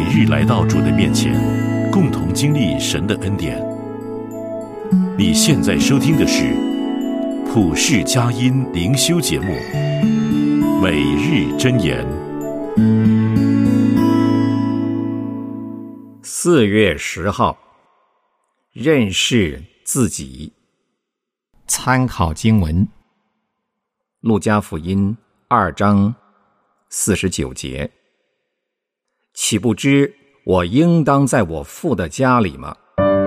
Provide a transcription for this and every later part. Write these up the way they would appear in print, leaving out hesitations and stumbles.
日来到主的面前，共同经历神的恩典。你现在收听的是普世佳音灵修节目《每日箴言》。 4月10号，认识自己。参考经文：路加福音2章49节。岂不知我应当在我父的家里吗？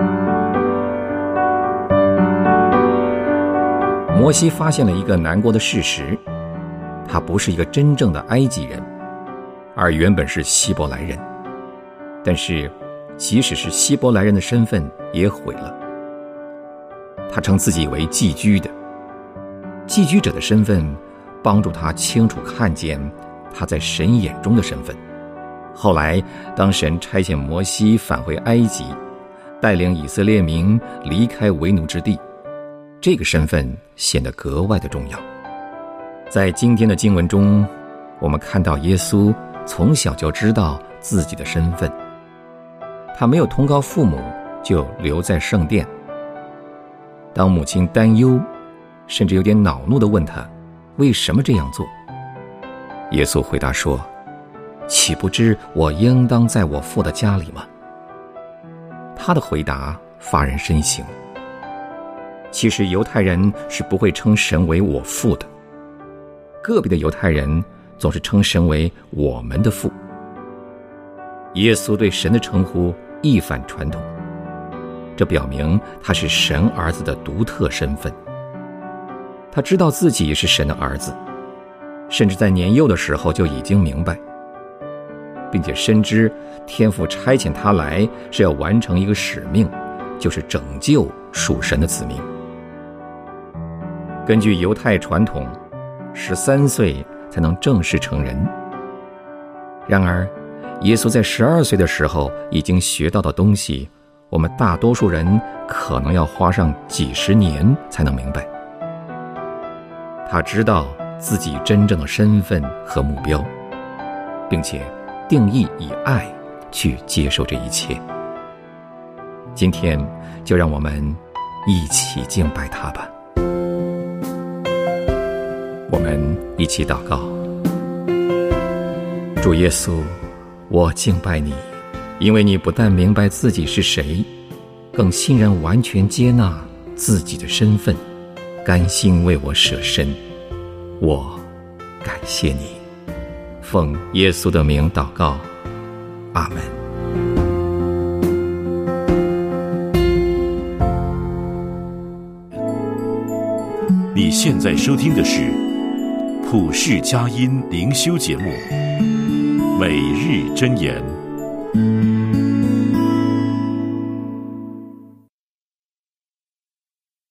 摩西发现了一个难过的事实，他不是一个真正的埃及人，而原本是希伯来人。但是即使是希伯来人的身份也毁了。他称自己为寄居的，寄居者的身份帮助他清楚看见他在神眼中的身份。后来当神差遣摩西返回埃及，带领以色列民离开为奴之地，这个身份显得格外的重要。在今天的经文中，我们看到耶稣从小就知道自己的身份，他没有通告父母就留在圣殿。当母亲担忧甚至有点恼怒地问他为什么这样做，耶稣回答说，岂不知我应当在我父的家里吗？他的回答发人深省。其实犹太人是不会称神为我父的，个别的犹太人总是称神为我们的父。耶稣对神的称呼一反传统，这表明他是神儿子的独特身份。他知道自己是神的儿子，甚至在年幼的时候就已经明白，并且深知天父差遣他来是要完成一个使命，就是拯救属神的子民。根据犹太传统，13岁才能正式成人。然而耶稣在12岁的时候已经学到的东西，我们大多数人可能要花上几十年才能明白。他知道自己真正的身份和目标，并且定义以爱去接受这一切。今天就让我们一起敬拜他吧。我们一起祷告。主耶稣，我敬拜你，因为你不但明白自己是谁，更欣然完全接纳自己的身份，甘心为我舍身。我感谢你，奉耶稣的名祷告，阿们。 你现在收听的是普世佳音灵修节目《每日箴言》。